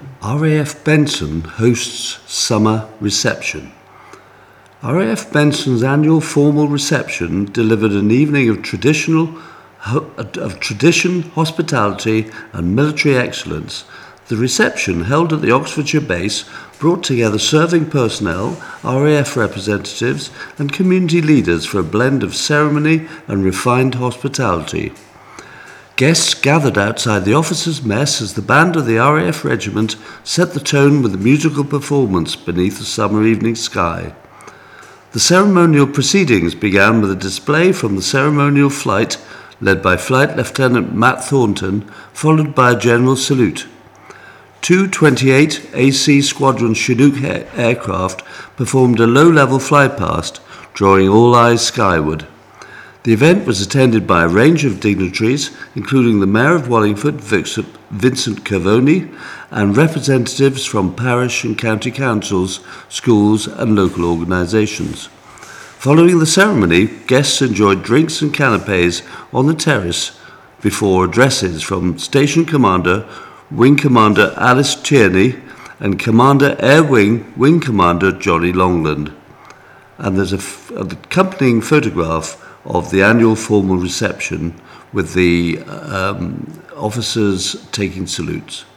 RAF Benson hosts summer reception. RAF Benson's annual formal reception delivered an evening of tradition, hospitality and military excellence. The reception, held at the Oxfordshire base, brought together serving personnel, RAF representatives and community leaders for a blend of ceremony and refined hospitality. Guests gathered outside the officers' mess as the band of the RAF regiment set the tone with a musical performance beneath the summer evening sky. The ceremonial proceedings began with a display from the ceremonial flight, led by Flight Lieutenant Matt Thornton, followed by a general salute. Two 28 AC Squadron Chinook aircraft performed a low-level flypast, drawing all eyes skyward. The event was attended by a range of dignitaries, including the Mayor of Wallingford, Vincent Cavoni, and representatives from parish and county councils, schools and local organisations. Following the ceremony, guests enjoyed drinks and canapes on the terrace before addresses from Station Commander, Wing Commander Alice Tierney, and Commander Air Wing Commander Johnny Longland. And there's an accompanying photograph of the annual formal reception with the officers taking salutes.